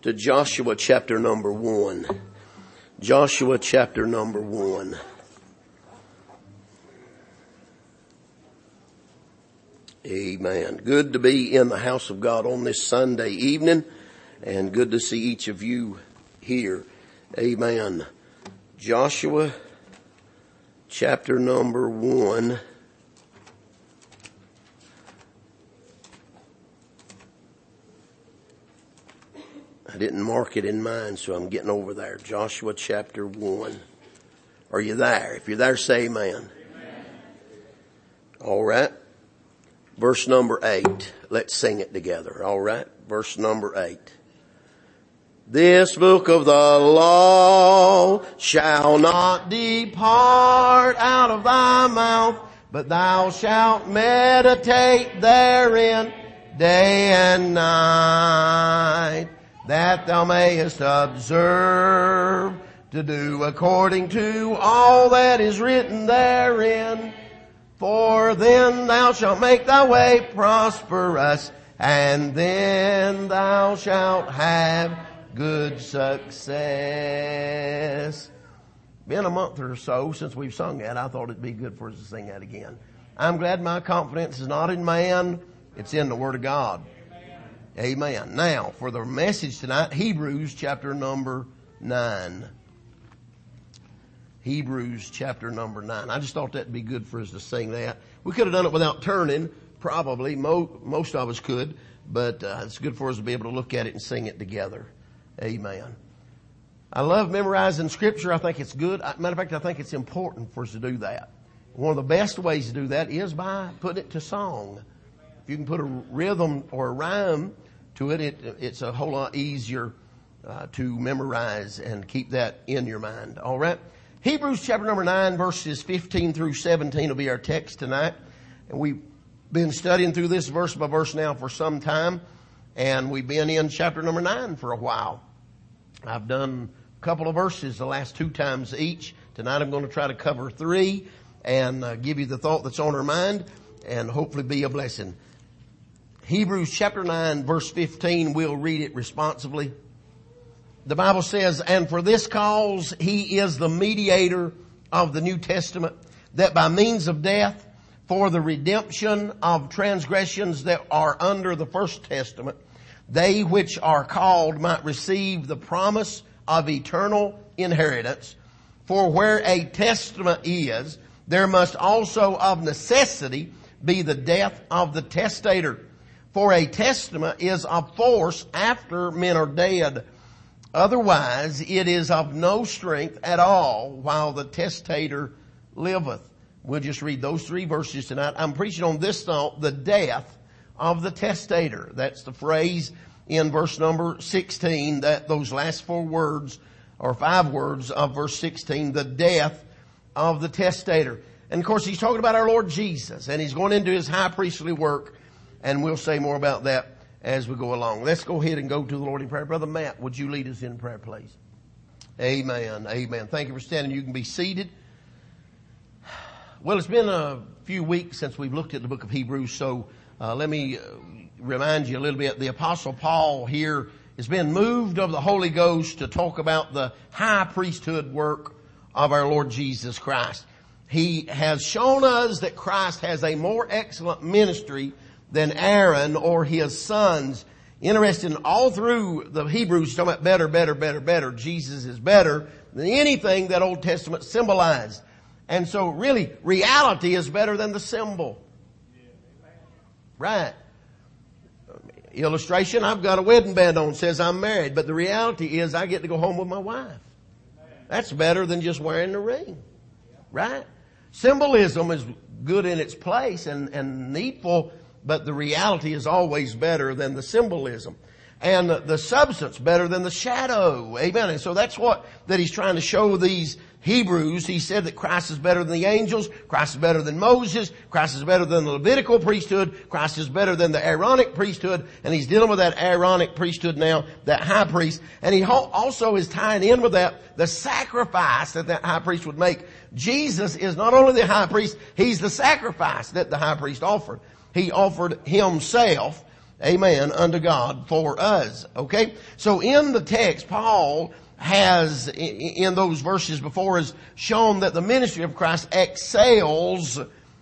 to Joshua chapter number 1. Joshua chapter number 1. Amen. Good to be in the house of God on this Sunday evening, and good to see each of you here. Amen. Joshua chapter number 1. I didn't mark it in mine, so I'm getting over there. Joshua chapter 1. Are you there? If you're there, say amen. Amen. All right. Verse number 8. Let's sing it together. All right. Verse number 8. This book of the law shall not depart out of thy mouth, but thou shalt meditate therein day and night, that thou mayest observe to do according to all that is written therein. For then thou shalt make thy way prosperous, and then thou shalt have good success. Been a month or so since we've sung that. I thought it'd be good for us to sing that again. I'm glad my confidence is not in man, it's in the Word of God. Amen. Now, for the message tonight, Hebrews chapter number 9. Hebrews chapter number 9. I just thought that'd be good for us to sing that. We could have done it without turning, probably. Most of us could, but it's good for us to be able to look at it and sing it together. Amen. I love memorizing Scripture. I think it's good. Matter of fact, I think it's important for us to do that. One of the best ways to do that is by putting it to song. If you can put a rhythm or a rhyme to it, it's a whole lot easier to memorize and keep that in your mind. All right. Hebrews chapter number 9, verses 15 through 17 will be our text tonight. And we've been studying through this verse by verse now for some time. And we've been in chapter number 9 for a while. I've done a couple of verses the last 2 times each. Tonight I'm going to try to cover 3 and give you the thought that's on our mind and hopefully be a blessing. Hebrews chapter 9 verse 15, we'll read it responsibly. The Bible says, "And for this cause he is the mediator of the New Testament, that by means of death, for the redemption of transgressions that are under the first testament, they which are called might receive the promise of eternal inheritance. For where a testament is, there must also of necessity be the death of the testator. For a testament is of force after men are dead. Otherwise it is of no strength at all while the testator liveth." We'll just read those 3 verses tonight. I'm preaching on this thought, the death of the testator. That's the phrase in verse number 16, that those last 4 words or 5 words of verse 16, the death of the testator. And of course he's talking about our Lord Jesus, and he's going into his high priestly work, and we'll say more about that as we go along. Let's go ahead and go to the Lord in prayer. Brother Matt, would you lead us in prayer, please? Amen. Amen. Thank you for standing. You can be seated. Well, it's been a few weeks since we've looked at the book of Hebrews, so let me remind you a little bit. The Apostle Paul here has been moved of the Holy Ghost to talk about the high priesthood work of our Lord Jesus Christ. He has shown us that Christ has a more excellent ministry than Aaron or his sons. Interesting, all through the Hebrews, talking about better, better, better, better. Jesus is better than anything that Old Testament symbolized. And so really, reality is better than the symbol. Right. Illustration, I've got a wedding band on, says I'm married, but the reality is I get to go home with my wife. That's better than just wearing the ring. Right? Symbolism is good in its place and needful, but the reality is always better than the symbolism. And the substance better than the shadow. Amen. And so that's that he's trying to show these Hebrews. He said that Christ is better than the angels. Christ is better than Moses. Christ is better than the Levitical priesthood. Christ is better than the Aaronic priesthood. And he's dealing with that Aaronic priesthood now, that high priest. And he also is tying in with that the sacrifice that high priest would make. Jesus is not only the high priest, he's the sacrifice that the high priest offered. He offered himself Amen. Unto God for us. Okay? So in the text, Paul has, in those verses before us, shown that the ministry of Christ excels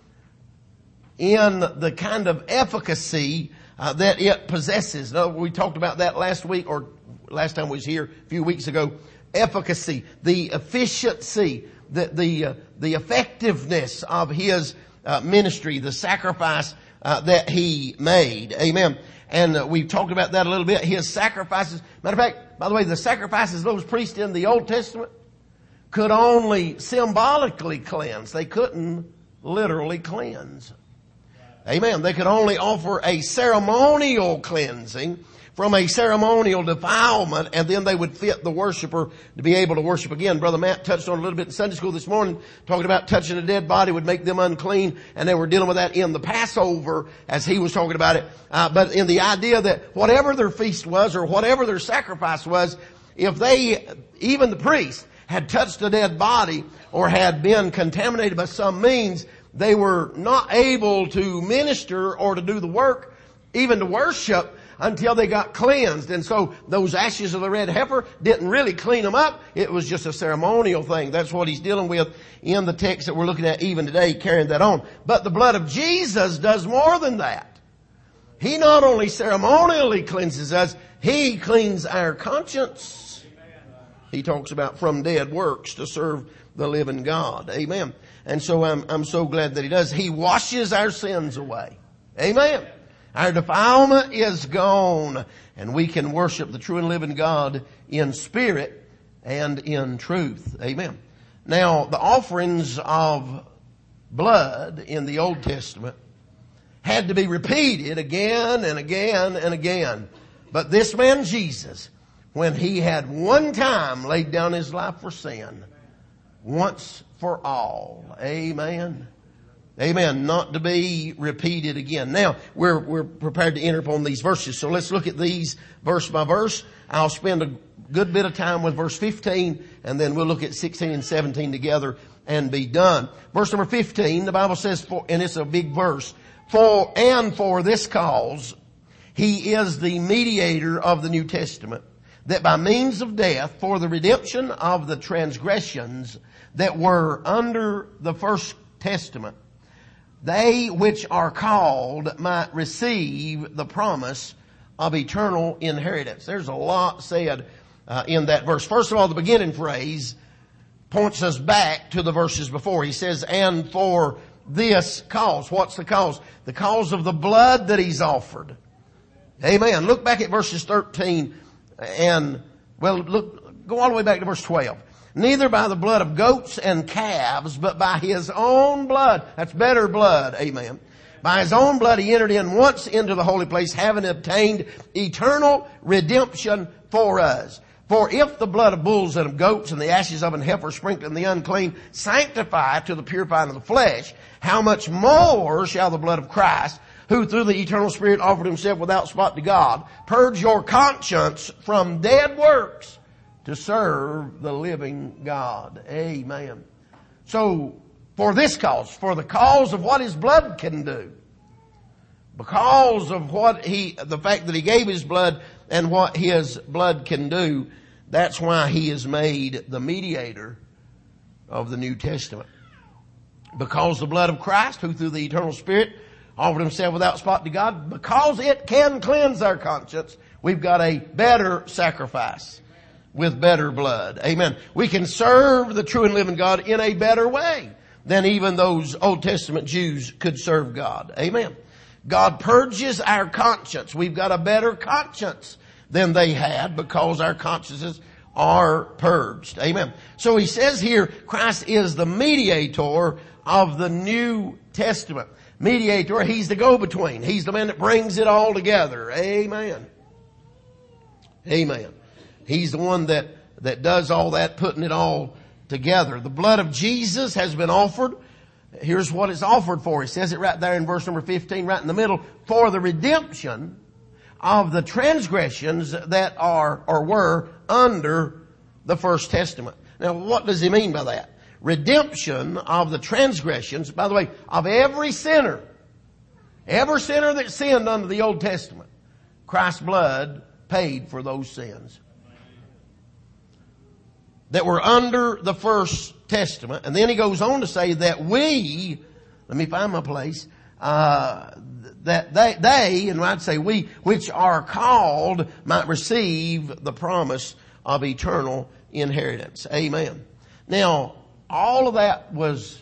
in the kind of efficacy that it possesses. Now, we talked about that last week, or last time we was here a few weeks ago. Efficacy, the efficiency, the effectiveness of his ministry, the sacrifice that he made. Amen. And we've talked about that a little bit. His sacrifices. Matter of fact, by the way, the sacrifices of those priests in the Old Testament could only symbolically cleanse. They couldn't literally cleanse. Amen. They could only offer a ceremonial cleansing from a ceremonial defilement, and then they would fit the worshiper to be able to worship again. Brother Matt touched on a little bit in Sunday school this morning, talking about touching a dead body would make them unclean, and they were dealing with that in the Passover as he was talking about it. But in the idea that whatever their feast was or whatever their sacrifice was, if they, even the priest, had touched a dead body or had been contaminated by some means, they were not able to minister or to do the work, even to worship, until they got cleansed. And so those ashes of the red heifer didn't really clean them up. It was just a ceremonial thing. That's what he's dealing with in the text that we're looking at even today, carrying that on. But the blood of Jesus does more than that. He not only ceremonially cleanses us, he cleans our conscience. He talks about from dead works to serve the living God. Amen. And so I'm so glad that he does. He washes our sins away. Amen. Our defilement is gone, and we can worship the true and living God in spirit and in truth. Amen. Now, the offerings of blood in the Old Testament had to be repeated again and again and again. But this man Jesus, when he had one time laid down his life for sin, once for all. Amen. Amen. Not to be repeated again. Now, we're prepared to enter upon these verses. So let's look at these verse by verse. I'll spend a good bit of time with verse 15, and then we'll look at 16 and 17 together and be done. Verse number 15, the Bible says, and it's a big verse, for this cause, he is the mediator of the New Testament, that by means of death, for the redemption of the transgressions that were under the first testament, they which are called might receive the promise of eternal inheritance. There's a lot said in that verse. First of all, the beginning phrase points us back to the verses before. He says, and for this cause. What's the cause? The cause of the blood that he's offered. Amen. Look back at verses 13 and, go all the way back to verse 12. Neither by the blood of goats and calves, but by his own blood. That's better blood. Amen. By his own blood he entered in once into the holy place, having obtained eternal redemption for us. For if the blood of bulls and of goats and the ashes of an heifer sprinkled in the unclean sanctify to the purifying of the flesh, how much more shall the blood of Christ, who through the eternal Spirit offered himself without spot to God, purge your conscience from dead works to serve the living God. Amen. So, for this cause, for the cause of what his blood can do, because of the fact that he gave his blood and what his blood can do, that's why he is made the mediator of the New Testament. Because the blood of Christ, who through the eternal Spirit offered himself without spot to God, because it can cleanse our conscience, we've got a better sacrifice with better blood. Amen. We can serve the true and living God in a better way than even those Old Testament Jews could serve God. Amen. God purges our conscience. We've got a better conscience than they had because our consciences are purged. Amen. So he says here, Christ is the mediator of the New Testament. Mediator, he's the go-between. He's the man that brings it all together. Amen. Amen. He's the one that does all that, putting it all together. The blood of Jesus has been offered. Here's what it's offered for. He says it right there in verse number 15, right in the middle. For the redemption of the transgressions that are or were under the first testament. Now, what does he mean by that? Redemption of the transgressions, by the way, of every sinner. Every sinner that sinned under the Old Testament. Christ's blood paid for those sins that were under the first testament. And then he goes on to say that we, let me find my place, that they, and I'd say we, which are called, might receive the promise of eternal inheritance. Amen. Now, all of that was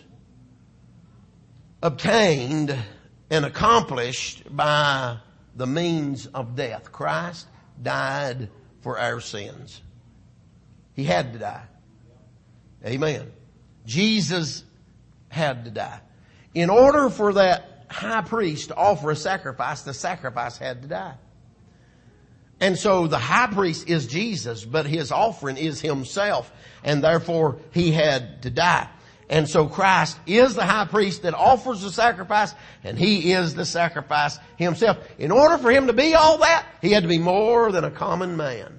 obtained and accomplished by the means of death. Christ died for our sins. He had to die. Amen. Jesus had to die. In order for that high priest to offer a sacrifice, the sacrifice had to die. And so the high priest is Jesus, but his offering is himself, and therefore he had to die. And so Christ is the high priest that offers the sacrifice, and he is the sacrifice himself. In order for him to be all that, he had to be more than a common man.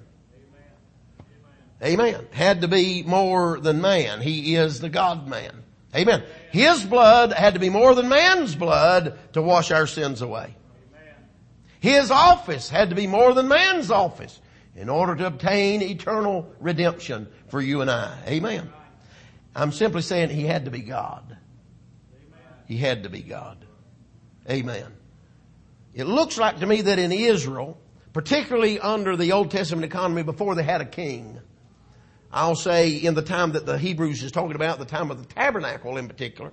Amen. Had to be more than man. He is the God-man. Amen. His blood had to be more than man's blood to wash our sins away. His office had to be more than man's office in order to obtain eternal redemption for you and I. Amen. I'm simply saying he had to be God. He had to be God. Amen. It looks like to me that in Israel, particularly under the Old Testament economy before they had a king, I'll say in the time that the Hebrews is talking about, the time of the tabernacle in particular.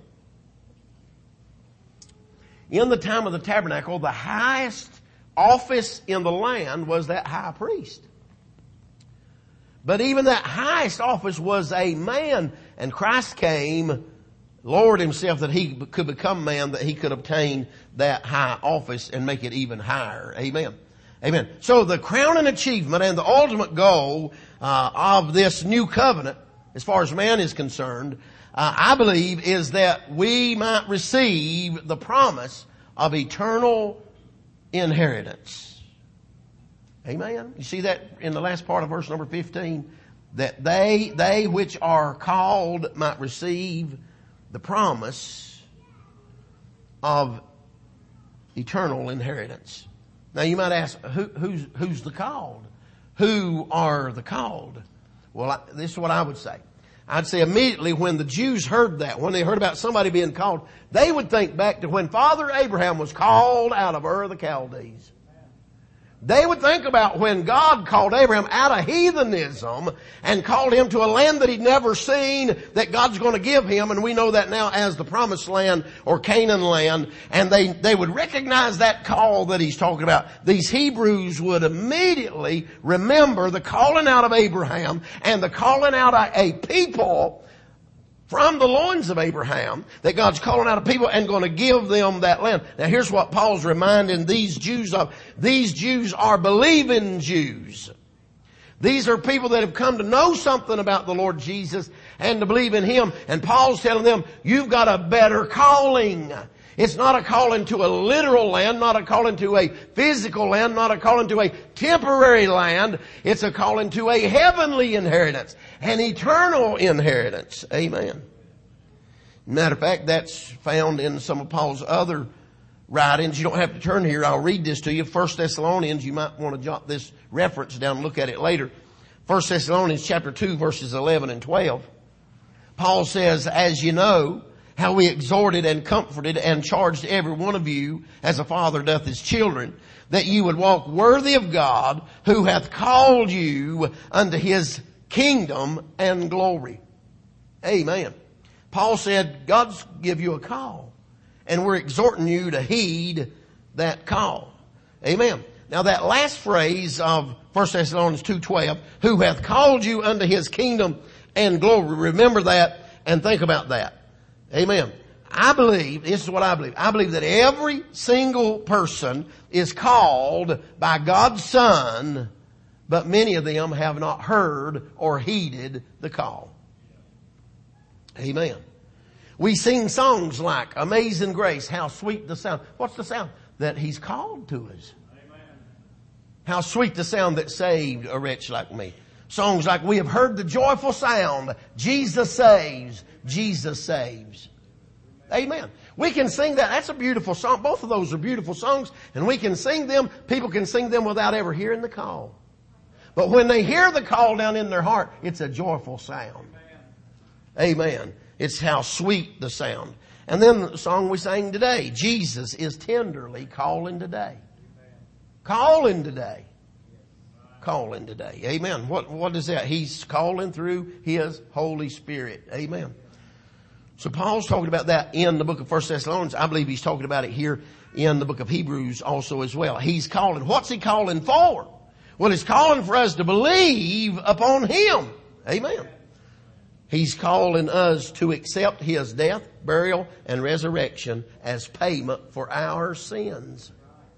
In the time of the tabernacle, the highest office in the land was that high priest. But even that highest office was a man, and Christ came, lowered himself that he could become man, that he could obtain that high office and make it even higher. Amen. Amen. So the crowning achievement and the ultimate goal of this new covenant, as far as man is concerned, I believe is that we might receive the promise of eternal inheritance. Amen. You see that in the last part of verse number 15, that they which are called might receive the promise of eternal inheritance. Now you might ask, who's the called? Who are the called? Well, this is what I would say. I'd say immediately when the Jews heard that, when they heard about somebody being called, they would think back to when Father Abraham was called out of Ur of the Chaldees. They would think about when God called Abraham out of heathenism and called him to a land that he'd never seen, that God's going to give him, and we know that now as the Promised Land or Canaan land, and they would recognize that call that he's talking about. These Hebrews would immediately remember the calling out of Abraham and the calling out of a people from the loins of Abraham, that God's calling out a people and going to give them that land. Now here's what Paul's reminding these Jews of. These Jews are believing Jews. These are people that have come to know something about the Lord Jesus and to believe in Him. And Paul's telling them, you've got a better calling. It's not a calling to a literal land, not a calling to a physical land, not a calling to a temporary land. It's a calling to a heavenly inheritance, an eternal inheritance. Amen. Matter of fact, that's found in some of Paul's other writings. You don't have to turn here. I'll read this to you. 1 Thessalonians, you might want to jot this reference down and look at it later. 1 Thessalonians chapter 2 verses 11 and 12. Paul says, as you know, how we exhorted and comforted and charged every one of you as a father doth his children, that you would walk worthy of God, who hath called you unto His kingdom and glory. Amen. Paul said, God's give you a call, and we're exhorting you to heed that call. Amen. Now that last phrase of 1 Thessalonians 2:12, who hath called you unto His kingdom and glory. Remember that and think about that. Amen. I believe, this is what I believe. I believe that every single person is called by God's Son, but many of them have not heard or heeded the call. Amen. We sing songs like Amazing Grace, how sweet the sound. What's the sound? That He's called to us. Amen. How sweet the sound that saved a wretch like me. Songs like we have heard the joyful sound, Jesus saves, Jesus saves. Amen. We can sing that. That's a beautiful song. Both of those are beautiful songs, and we can sing them. People can sing them without ever hearing the call. But when they hear the call down in their heart, it's a joyful sound. Amen. It's how sweet the sound. And then the song we sang today, Jesus is tenderly calling today. Calling today. Calling today. Amen. What is that? He's calling through His Holy Spirit. Amen. So Paul's talking about that in the book of 1 Thessalonians. I believe he's talking about it here in the book of Hebrews also as well. He's calling. What's He calling for? Well, He's calling for us to believe upon Him. Amen. He's calling us to accept His death, burial, and resurrection as payment for our sins.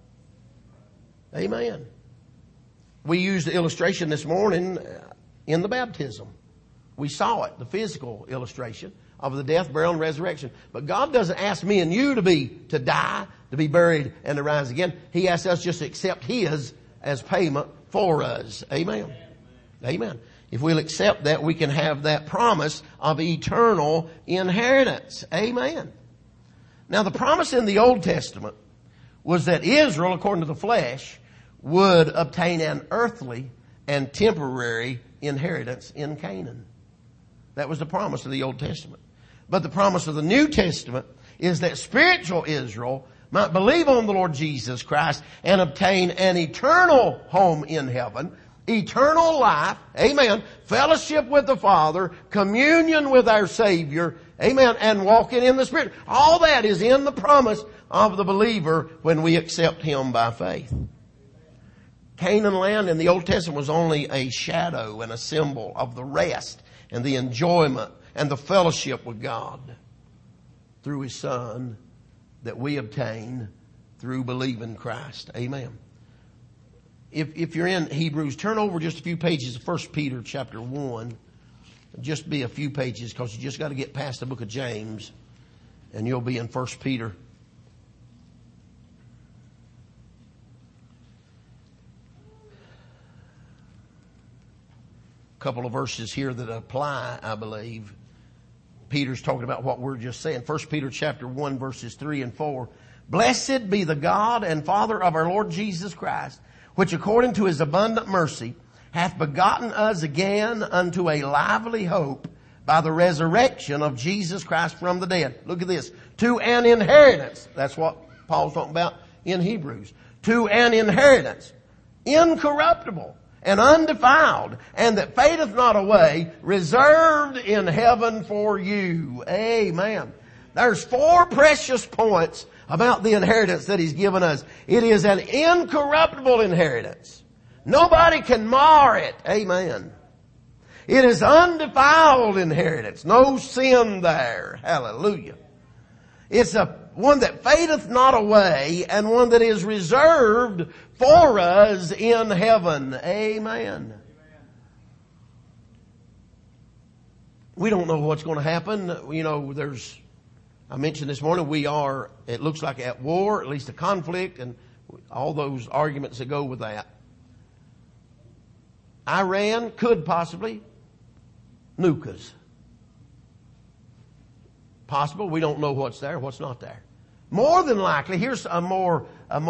Amen. We used the illustration this morning in the baptism. We saw it, the physical illustration of the death, burial, and resurrection. But God doesn't ask me and you to die, to be buried, and to rise again. He asks us just to accept His as payment for us. Amen. Amen. If we'll accept that, we can have that promise of eternal inheritance. Amen. Now, the promise in the Old Testament was that Israel, according to the flesh, would obtain an earthly and temporary inheritance in Canaan. That was the promise of the Old Testament. But the promise of the New Testament is that spiritual Israel might believe on the Lord Jesus Christ and obtain an eternal home in heaven, eternal life, amen, fellowship with the Father, communion with our Savior, amen, and walking in the Spirit. All that is in the promise of the believer when we accept Him by faith. Canaan land in the Old Testament was only a shadow and a symbol of the rest and the enjoyment and the fellowship with God through His Son that we obtain through believing Christ. Amen. If you're in Hebrews, turn over just a few pages of 1 Peter chapter 1. Just be a few pages because you just got to get past the book of James and you'll be in 1 Peter. A couple of verses here that apply, I believe. Peter's talking about what we're just saying. 1 Peter chapter 1 verses 3 and 4. Blessed be the God and Father of our Lord Jesus Christ, which according to His abundant mercy hath begotten us again unto a lively hope by the resurrection of Jesus Christ from the dead. Look at this. To an inheritance. That's what Paul's talking about in Hebrews. To an inheritance. Incorruptible and undefiled, and that fadeth not away, reserved in heaven for you. Amen. There's 4 precious points about the inheritance that He's given us. It is an incorruptible inheritance. Nobody can mar it. Amen. It is undefiled inheritance. No sin there. Hallelujah. It's one that fadeth not away and one that is reserved for us in heaven. Amen. We don't know what's going to happen. You know, I mentioned this morning, it looks like at war, at least a conflict, and all those arguments that go with that. Iran could possibly nuke us. Possible. We don't know what's there, what's not there. More than likely, here's a more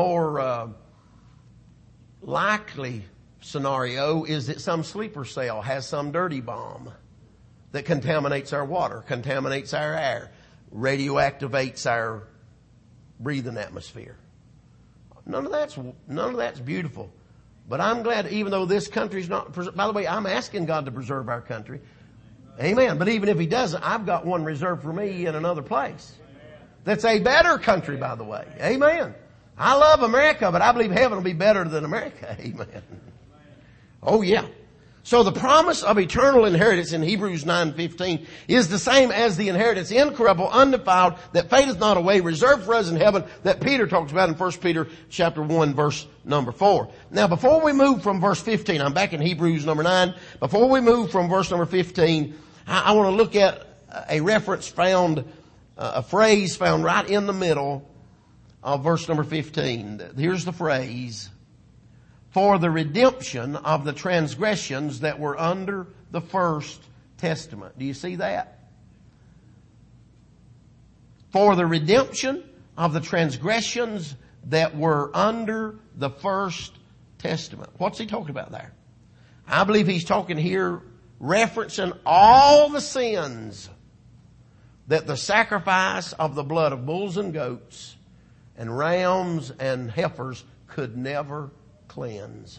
likely scenario is that some sleeper cell has some dirty bomb that contaminates our water, contaminates our air, radioactivates our breathing atmosphere. None of that's beautiful. But I'm glad, even though this country's not, by the way, I'm asking God to preserve our country. Amen. But even if He doesn't, I've got one reserved for me in another place. That's a better country, by the way. Amen. I love America, but I believe heaven will be better than America. Amen. Oh yeah. So the promise of eternal inheritance in Hebrews 9:15 is the same as the inheritance incorruptible, undefiled, that fadeth not away, reserved for us in heaven, that Peter talks about in 1 Peter chapter 1 verse number 4. Now before we move from verse 15, I'm back in Hebrews number 9. Before we move from verse number 15, I want to look at a reference found, a phrase found right in the middle of verse number 15. Here's the phrase. For the redemption of the transgressions that were under the first testament. Do you see that? for the redemption of the transgressions that were under the first testament. What's he talking about there? I believe he's talking here referencing all the sins that the sacrifice of the blood of bulls and goats and rams and heifers could never cleanse.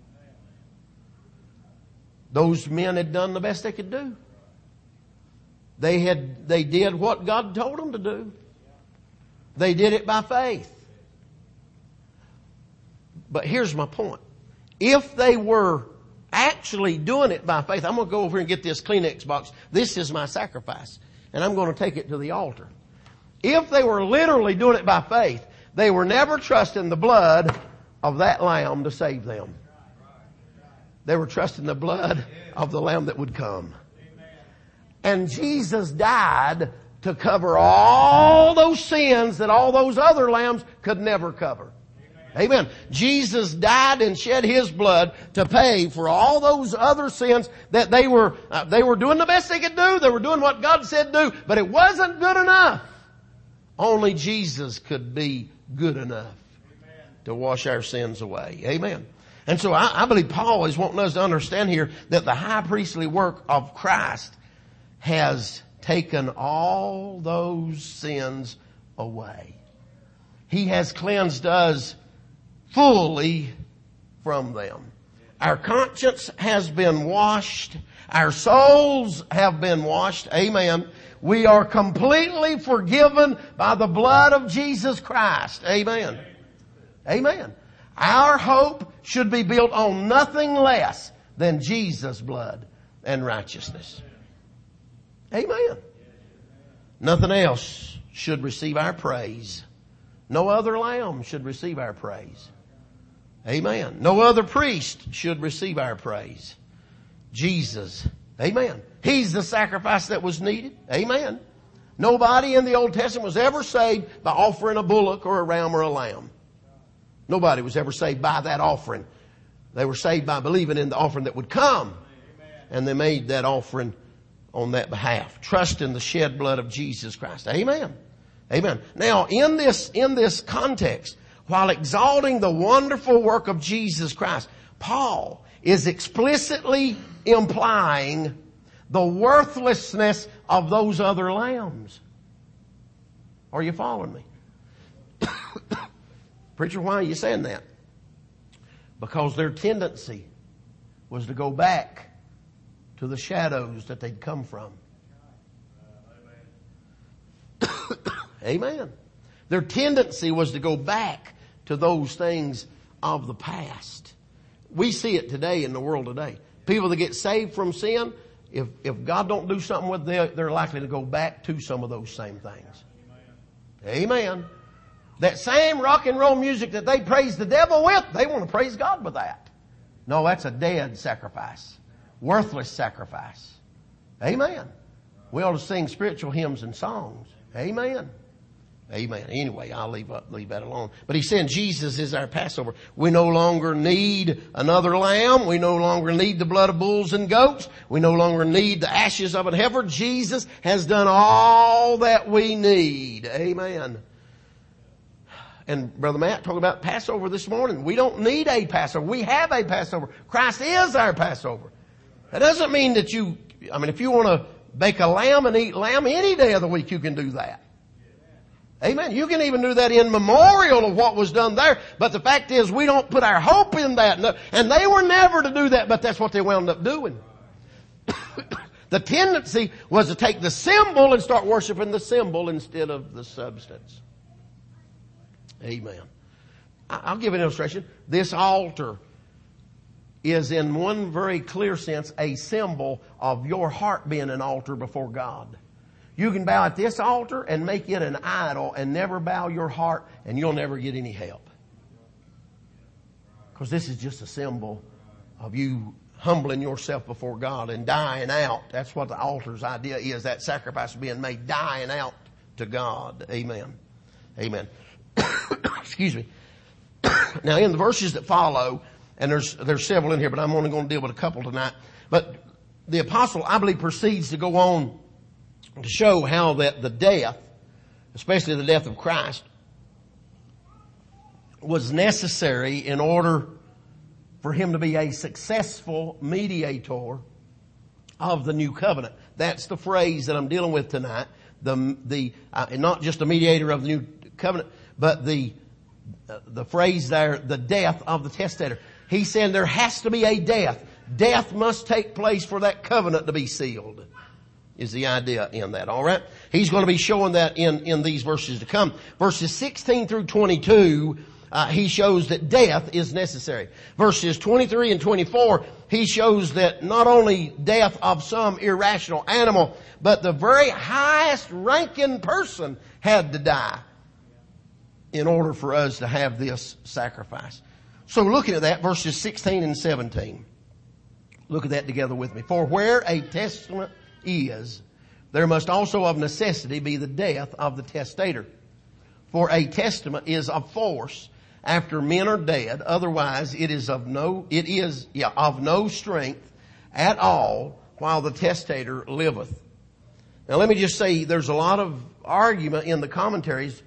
Those men had done the best they could do. They did what God told them to do. They did it by faith. But here's my point. If they were actually doing it by faith, I'm going to go over here and get this Kleenex box. This is my sacrifice. And I'm going to take it to the altar. If they were literally doing it by faith, they were never trusting the blood of that lamb to save them. They were trusting the blood of the lamb that would come. And Jesus died to cover all those sins that all those other lambs could never cover. Amen. Jesus died and shed His blood to pay for all those other sins that they were doing the best they could do. They were doing what God said do, but it wasn't good enough. Only Jesus could be good enough to wash our sins away. Amen. And so I believe Paul is wanting us to understand here that the high priestly work of Christ has taken all those sins away. He has cleansed us fully from them. Our conscience has been washed. Our souls have been washed. Amen. We are completely forgiven by the blood of Jesus Christ. Amen. Amen. Our hope should be built on nothing less than Jesus' blood and righteousness. Amen. Nothing else should receive our praise. No other lamb should receive our praise. Amen. No other priest should receive our praise. Jesus. Amen. He's the sacrifice that was needed. Amen. Nobody in the Old Testament was ever saved by offering a bullock or a ram or a lamb. Nobody was ever saved by that offering. They were saved by believing in the offering that would come. And they made that offering on that behalf. Trust in the shed blood of Jesus Christ. Amen. Amen. Now, in this context, while exalting the wonderful work of Jesus Christ, Paul is explicitly implying the worthlessness of those other lambs. Are you following me? Preacher, why are you saying that? Because their tendency was to go back to the shadows that they'd come from. Amen. Their tendency was to go back to those things of the past. We see it today in the world today. People that get saved from sin, if God don't do something with them, they're likely to go back to some of those same things. Amen. That same rock and roll music that they praise the devil with, they want to praise God with that. No, that's a dead sacrifice. Worthless sacrifice. Amen. We ought to sing spiritual hymns and songs. Amen. Amen. Anyway, I'll leave that alone. But he's saying Jesus is our Passover. We no longer need another lamb. We no longer need the blood of bulls and goats. We no longer need the ashes of a heifer. Jesus has done all that we need. Amen. And Brother Matt talked about Passover this morning. We don't need a Passover. We have a Passover. Christ is our Passover. That doesn't mean that if you want to bake a lamb and eat lamb any day of the week, you can do that. Amen. You can even do that in memorial of what was done there. But the fact is, we don't put our hope in that. And they were never to do that, but that's what they wound up doing. The tendency was to take the symbol and start worshiping the symbol instead of the substance. Amen. I'll give an illustration. This altar is in one very clear sense a symbol of your heart being an altar before God. You can bow at this altar and make it an idol and never bow your heart, and you'll never get any help. Because this is just a symbol of you humbling yourself before God and dying out. That's what the altar's idea is, that sacrifice being made, dying out to God. Amen. Amen. Excuse me. Now in the verses that follow, and there's several in here, but I'm only going to deal with a couple tonight. But the apostle, I believe, proceeds to go on to show how that the death especially the death of Christ, was necessary in order for him to be a successful mediator of the new covenant. That's the phrase that I'm dealing with tonight. Not just a mediator of the new covenant, but the phrase there, the death of the testator. He's saying there has to be a death. Death must take place for that covenant to be sealed, is the idea in that. All right? He's going to be showing that in these verses to come. Verses 16 through 22, he shows that death is necessary. Verses 23 and 24, he shows that not only death of some irrational animal, but the very highest ranking person had to die in order for us to have this sacrifice. So looking at that, verses 16 and 17. Look at that together with me. For where a testament is, there must also of necessity be the death of the testator. For a testament is of force after men are dead, otherwise it is of no strength at all while the testator liveth. Now let me just say, there's a lot of argument in the commentaries.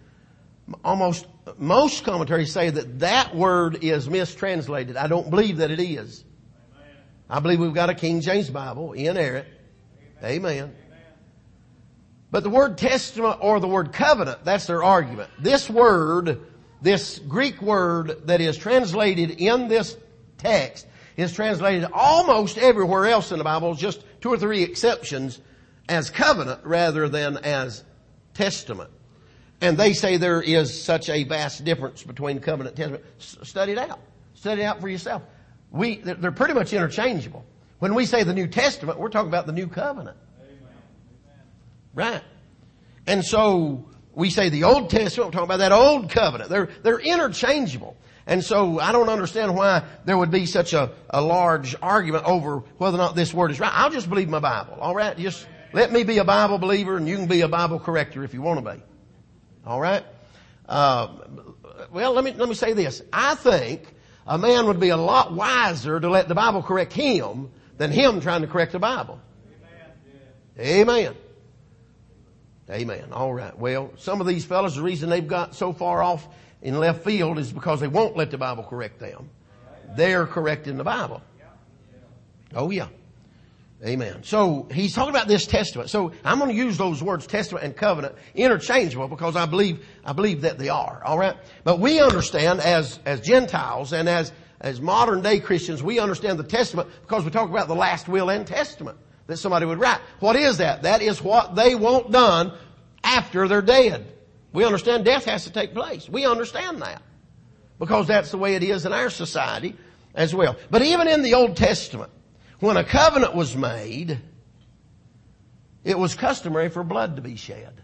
Most commentaries say that word is mistranslated. I don't believe that it is. I believe we've got a King James Bible, inerrant. Amen. But the word testament or the word covenant, that's their argument. This word, this Greek word that is translated in this text is translated almost everywhere else in the Bible, just 2 or 3 exceptions, as covenant rather than as testament. And they say there is such a vast difference between covenant and testament. Study it out. Study it out for yourself. They're pretty much interchangeable. When we say the New Testament, we're talking about the New Covenant. Amen. Right. And so we say the Old Testament, we're talking about that Old Covenant. They're interchangeable. And so I don't understand why there would be such a large argument over whether or not this word is right. I'll just believe my Bible. All right. Just let me be a Bible believer and you can be a Bible corrector if you want to be. All right. Well, let me say this. I think a man would be a lot wiser to let the Bible correct him than him trying to correct the Bible. Amen. Amen. All right. Well, some of these fellas, the reason they've got so far off in left field is because they won't let the Bible correct them. They're correcting the Bible. Oh yeah. Amen. So he's talking about this testament. So I'm going to use those words testament and covenant interchangeable because I believe that they are. All right. But we understand as Gentiles and as modern day Christians, we understand the testament because we talk about the last will and testament that somebody would write. What is that? That is what they want done after they're dead. We understand death has to take place. We understand that because that's the way it is in our society as well. But even in the Old Testament, when a covenant was made, it was customary for blood to be shed.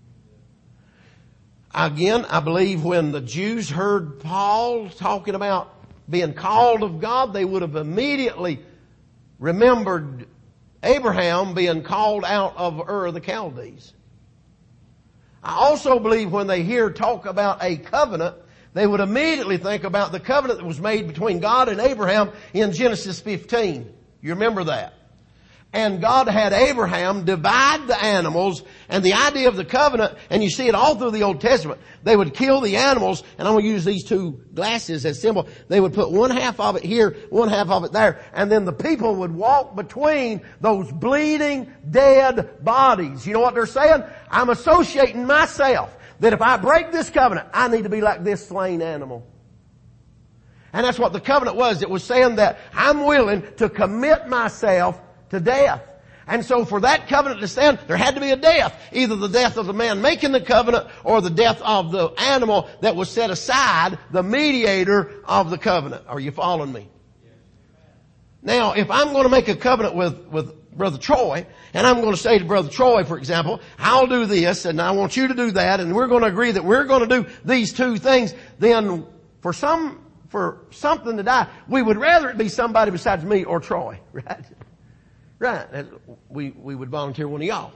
Again, I believe when the Jews heard Paul talking about being called of God, they would have immediately remembered Abraham being called out of Ur of the Chaldees. I also believe when they hear talk about a covenant, they would immediately think about the covenant that was made between God and Abraham in Genesis 15. You remember that? And God had Abraham divide the animals, and the idea of the covenant, and you see it all through the Old Testament, they would kill the animals, and I'm going to use these 2 glasses as symbol. They would put one half of it here, one half of it there, and then the people would walk between those bleeding, dead bodies. You know what they're saying? I'm associating myself that if I break this covenant, I need to be like this slain animal. And that's what the covenant was. It was saying that I'm willing to commit myself to death. And so for that covenant to stand, there had to be a death. Either the death of the man making the covenant or the death of the animal that was set aside, the mediator of the covenant. Are you following me? Now, if I'm going to make a covenant with Brother Troy, and I'm going to say to Brother Troy, for example, I'll do this and I want you to do that, and we're going to agree that we're going to do these 2 things, then for something to die, we would rather it be somebody besides me or Troy, right? Right. We would volunteer one of y'all.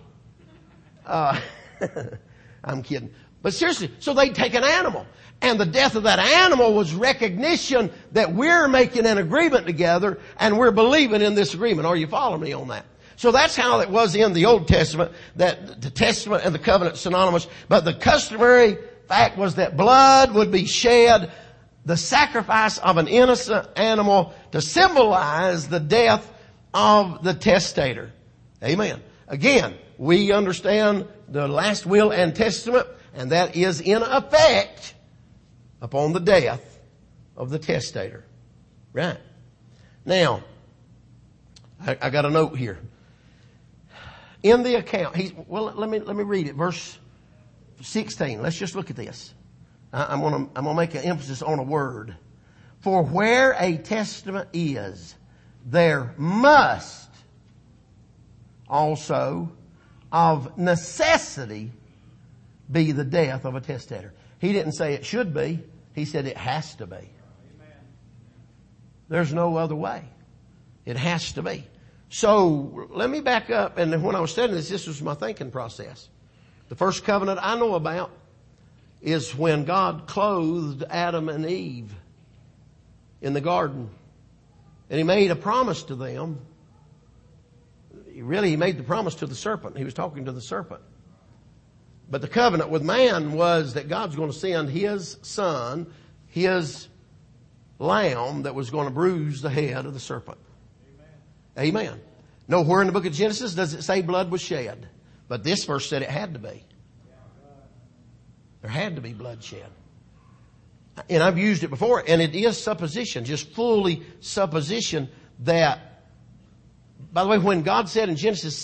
I'm kidding. But seriously, so they'd take an animal. And the death of that animal was recognition that we're making an agreement together and we're believing in this agreement. Are you following me on that? So that's how it was in the Old Testament, that the Testament and the covenant synonymous. But the customary fact was that blood would be shed, the sacrifice of an innocent animal to symbolize the death of the testator. Amen. Again, we understand the last will and testament, and that is in effect upon the death of the testator. Right. Now, I got a note here. In the account, let me read it. Verse 16. Let's just look at this. I'm gonna make an emphasis on a word. For where a testament is, there must also of necessity be the death of a testator. He didn't say it should be. He said it has to be. There's no other way. It has to be. So let me back up. And when I was studying this was my thinking process. The first covenant I know about is when God clothed Adam and Eve in the garden. And He made a promise to them. He made the promise to the serpent. He was talking to the serpent. But the covenant with man was that God's going to send His Son, His Lamb that was going to bruise the head of the serpent. Amen. Nowhere in the book of Genesis does it say blood was shed. But this verse said it had to be. There had to be blood shed. And I've used it before, and it is supposition, just fully supposition that, by the way, when God said in Genesis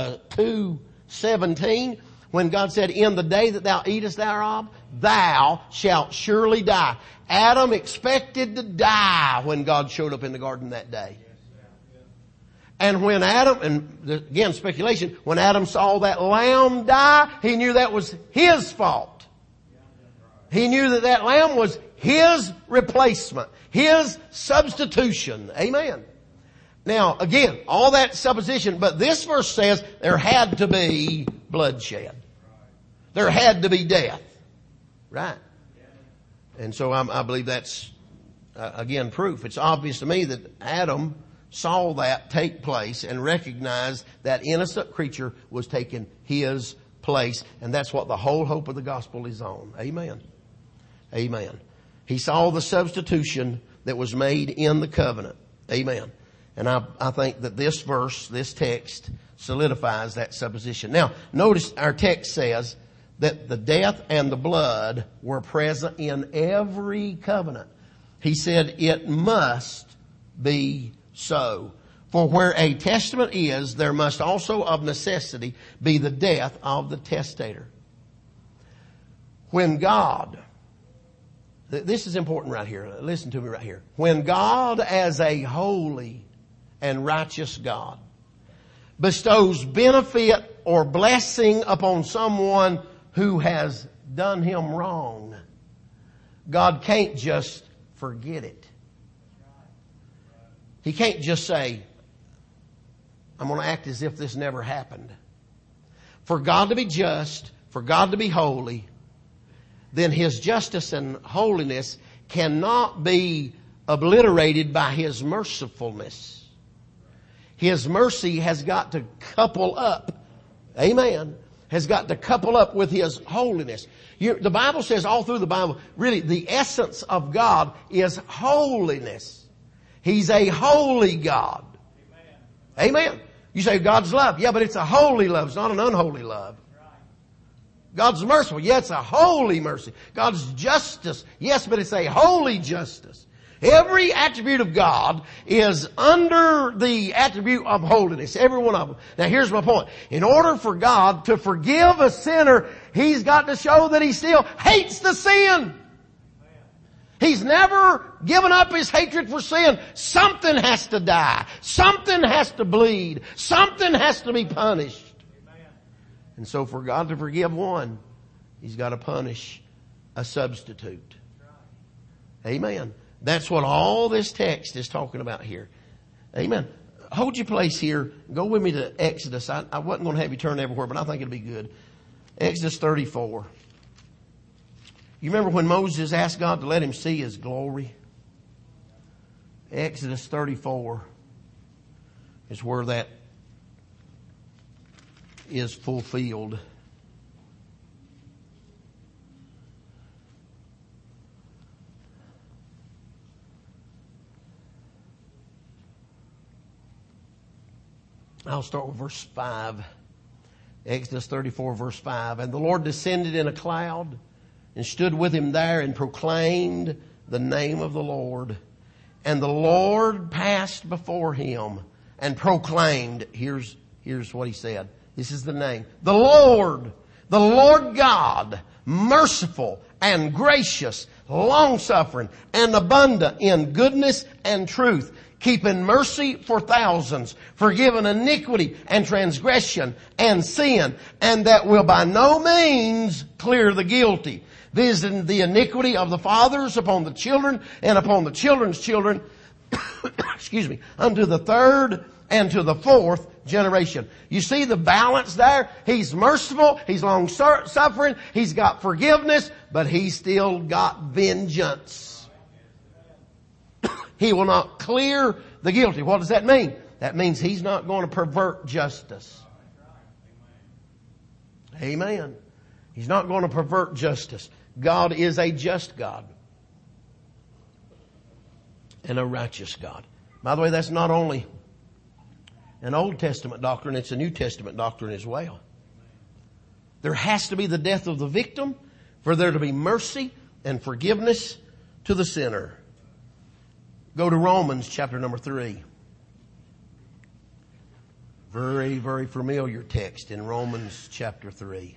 2:17, when God said, in the day that thou eatest thereof, thou shalt surely die. Adam expected to die when God showed up in the garden that day. And when Adam, and again speculation, when Adam saw that lamb die, he knew that was his fault. He knew that lamb was his replacement, his substitution. Amen. Now, again, all that supposition, but this verse says there had to be bloodshed. There had to be death. Right. And so I believe that's, again, proof. It's obvious to me that Adam saw that take place and recognized that innocent creature was taking his place. And that's what the whole hope of the gospel is on. Amen. Amen. He saw the substitution that was made in the covenant. Amen. And I think that this verse, this text, solidifies that supposition. Now, notice our text says that the death and the blood were present in every covenant. He said it must be so. For where a testament is, there must also of necessity be the death of the testator. When God, this is important right here. Listen to me right here. When God, as a holy and righteous God, bestows benefit or blessing upon someone who has done Him wrong, God can't just forget it. He can't just say, I'm going to act as if this never happened. For God to be just, for God to be holy, then His justice and holiness cannot be obliterated by His mercifulness. His mercy has got to couple up. Amen. Has got to couple up with His holiness. The Bible says all through the Bible, really the essence of God is holiness. He's a holy God. Amen. Amen. You say God's love. Yeah, but it's a holy love. It's not an unholy love. God's merciful. Yeah, it's a holy mercy. God's justice. Yes, but it's a holy justice. Every attribute of God is under the attribute of holiness. Every one of them. Now here's my point. In order for God to forgive a sinner, He's got to show that He still hates the sin. He's never given up His hatred for sin. Something has to die. Something has to bleed. Something has to be punished. And so for God to forgive one, He's got to punish a substitute. Amen. That's what all this text is talking about here. Amen. Hold your place here. Go with me to Exodus. I wasn't going to have you turn everywhere, but I think it'll be good. Exodus 34. You remember when Moses asked God to let him see His glory? Exodus 34 is where that is fulfilled. I'll start with verse 5. Exodus 34 verse 5. And the Lord descended in a cloud and stood with him there and proclaimed the name of the Lord. And the Lord passed before him and proclaimed, here's what he said. This is the name. The Lord God, merciful and gracious, long-suffering and abundant in goodness and truth, keeping mercy for thousands, forgiving iniquity and transgression and sin, and that will by no means clear the guilty, visiting the iniquity of the fathers upon the children and upon the children's children, excuse me, unto the third and to the fourth generation. You see the balance there? He's merciful, he's long suffering, he's got forgiveness, but he's still got vengeance. He will not clear the guilty. What does that mean? That means he's not going to pervert justice. Amen. He's not going to pervert justice. God is a just God and a righteous God. By the way, that's not only an Old Testament doctrine, it's a New Testament doctrine as well. There has to be the death of the victim for there to be mercy and forgiveness to the sinner. Go to Romans chapter number 3. Very, very familiar text in Romans chapter 3.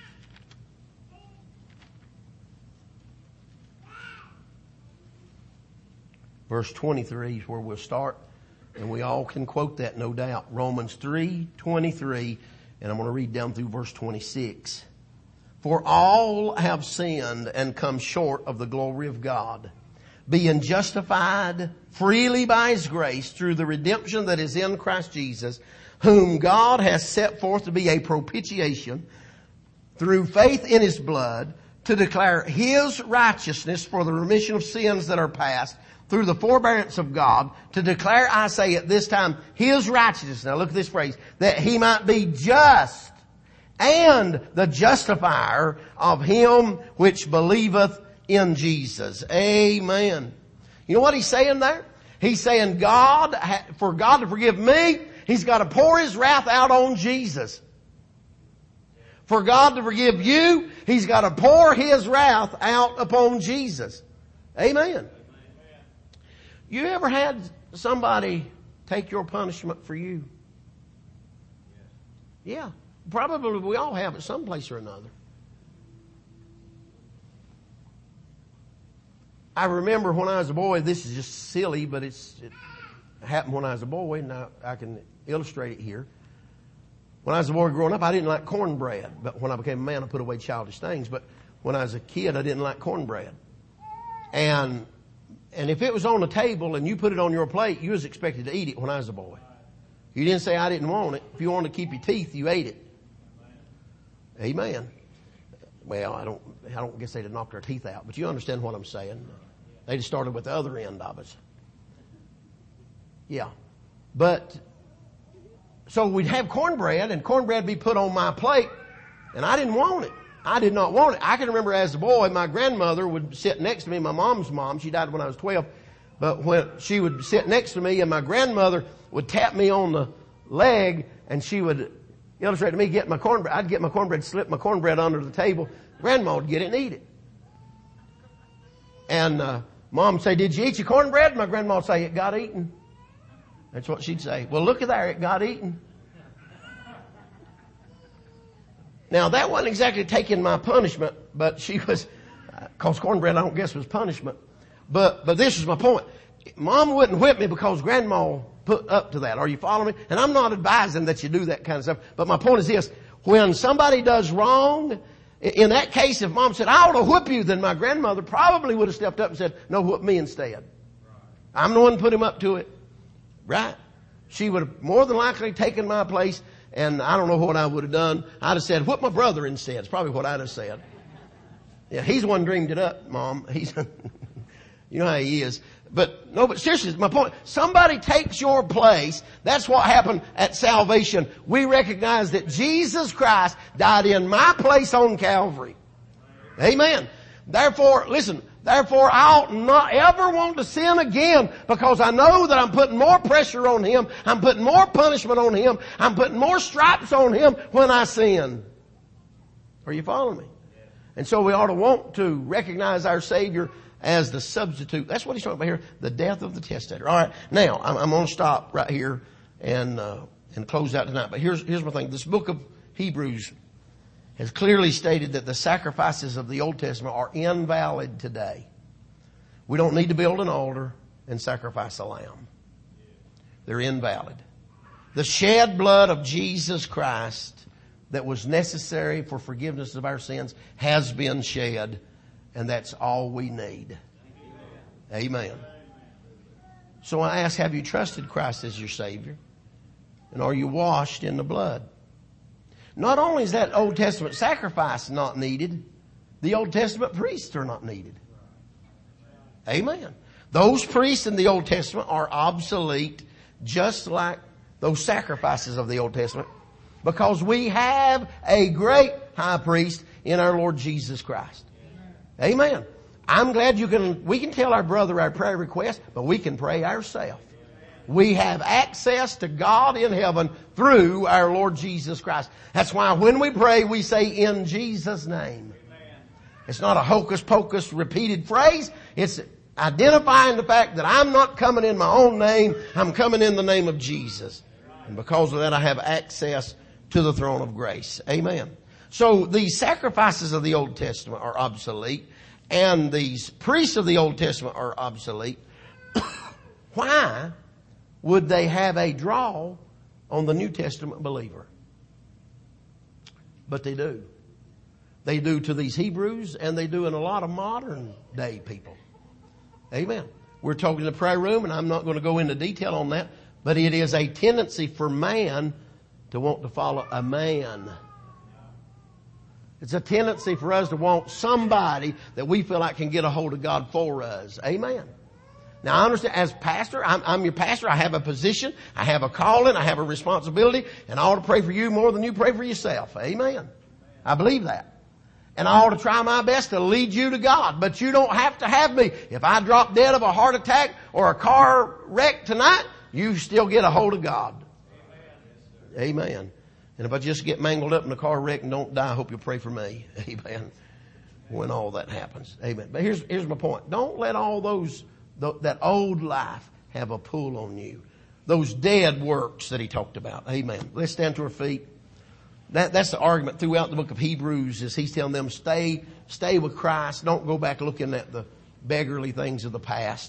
Verse 23 is where we'll start. And we all can quote that, no doubt. Romans 3:23. And I'm going to read down through verse 26. For all have sinned and come short of the glory of God, being justified freely by His grace through the redemption that is in Christ Jesus, whom God has set forth to be a propitiation through faith in His blood, to declare His righteousness for the remission of sins that are past, through the forbearance of God, to declare, I say at this time, His righteousness. Now look at this phrase, that He might be just and the justifier of him which believeth in Jesus. Amen. You know what He's saying there? He's saying for God to forgive me, He's got to pour His wrath out on Jesus. For God to forgive you, He's got to pour His wrath out upon Jesus. Amen. You ever had somebody take your punishment for you? Yeah. Probably we all have at some place or another. I remember when I was a boy, this is just silly, but it happened when I was a boy, and I can illustrate it here. When I was a boy growing up, I didn't like cornbread. But when I became a man, I put away childish things. But when I was a kid, I didn't like cornbread. And if it was on the table and you put it on your plate, you was expected to eat it when I was a boy. You didn't say I didn't want it. If you wanted to keep your teeth, you ate it. Amen. Well, I don't guess they'd have knocked our teeth out, but you understand what I'm saying. They just started with the other end of us. Yeah. But, so we'd have cornbread, and cornbread be put on my plate, and I didn't want it. I did not want it. I can remember as a boy, my grandmother would sit next to me, my mom's mom. She died when I was 12. But when she would sit next to me, and my grandmother would tap me on the leg, and she would illustrate to me get my cornbread. I'd get my cornbread, slip my cornbread under the table. Grandma would get it and eat it. And Mom would say, did you eat your cornbread? My grandma would say, it got eaten. That's what she'd say. Well, look at there, it got eaten. Now, that wasn't exactly taking my punishment, but she was, cause cornbread I don't guess was punishment. But this is my point. Mom wouldn't whip me because Grandma put up to that. Are you following me? And I'm not advising that you do that kind of stuff. But my point is this. When somebody does wrong, in that case, if Mom said, I ought to whip you, then my grandmother probably would have stepped up and said, no, whip me instead. I'm the one who put him up to it. Right? She would have more than likely taken my place, and I don't know what I would have done. I'd have said, whip my brother instead. It's probably what I'd have said. Yeah, he's the one dreamed it up, Mom. You know how he is. But seriously, my point. Somebody takes your place. That's what happened at salvation. We recognize that Jesus Christ died in my place on Calvary. Amen. Therefore, listen, therefore I ought not ever want to sin again, because I know that I'm putting more pressure on Him. I'm putting more punishment on Him. I'm putting more stripes on Him when I sin. Are you following me? And so we ought to want to recognize our Savior as the substitute. That's what he's talking about here, the death of the testator. All right, now I'm going to stop right here and close out tonight. But here's my thing. This book of Hebrews has clearly stated that the sacrifices of the Old Testament are invalid today. We don't need to build an altar and sacrifice a lamb. They're invalid. The shed blood of Jesus Christ that was necessary for forgiveness of our sins has been shed, and that's all we need. Amen. So I ask, have you trusted Christ as your Savior? And are you washed in the blood? Not only is that Old Testament sacrifice not needed, the Old Testament priests are not needed. Amen. Those priests in the Old Testament are obsolete, just like those sacrifices of the Old Testament, because we have a great high priest in our Lord Jesus Christ. Amen. I'm glad we can tell our brother our prayer request, but we can pray ourselves. We have access to God in heaven through our Lord Jesus Christ. That's why when we pray, we say, in Jesus' name. It's not a hocus pocus repeated phrase. It's identifying the fact that I'm not coming in my own name. I'm coming in the name of Jesus. And because of that, I have access to the throne of grace. Amen. So these sacrifices of the Old Testament are obsolete, and these priests of the Old Testament are obsolete. Why would they have a draw on the New Testament believer? But they do. They do to these Hebrews, and they do in a lot of modern day people. Amen. We're talking in the prayer room, and I'm not going to go into detail on that, but it is a tendency for man to want to follow a man. It's a tendency for us to want somebody that we feel like can get a hold of God for us. Amen. Now I understand, as pastor, I'm your pastor. I have a position. I have a calling. I have a responsibility. And I ought to pray for you more than you pray for yourself. Amen. I believe that. And I ought to try my best to lead you to God. But you don't have to have me. If I drop dead of a heart attack or a car wreck tonight, you still get a hold of God. Amen. And if I just get mangled up in a car wreck and don't die, I hope you'll pray for me. Amen. When all that happens. Amen. But here's my point. Don't let all that old life have a pull on you. Those dead works that he talked about. Amen. Let's stand to our feet. That's the argument throughout the book of Hebrews, is he's telling them, stay with Christ. Don't go back looking at the beggarly things of the past.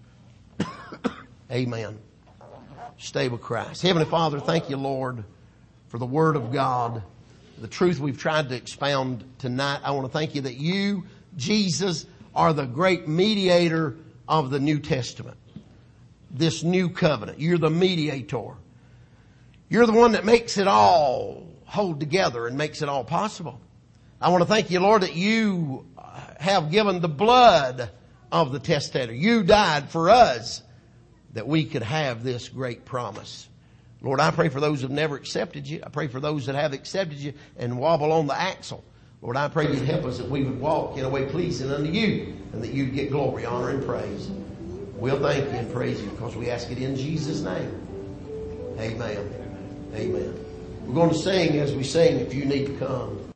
Amen. Stay with Christ. Heavenly Father, thank you, Lord, for the Word of God, the truth we've tried to expound tonight. I want to thank you that you, Jesus, are the great mediator of the New Testament. This new covenant. You're the mediator. You're the one that makes it all hold together and makes it all possible. I want to thank you, Lord, that you have given the blood of the testator. You died for us that we could have this great promise. Lord, I pray for those who have never accepted you. I pray for those that have accepted you and wobble on the axle. Lord, I pray you'd help us that we would walk in a way pleasing unto you, and that you'd get glory, honor, and praise. We'll thank you and praise you because we ask it in Jesus' name. Amen. Amen. We're going to sing as we sing if you need to come.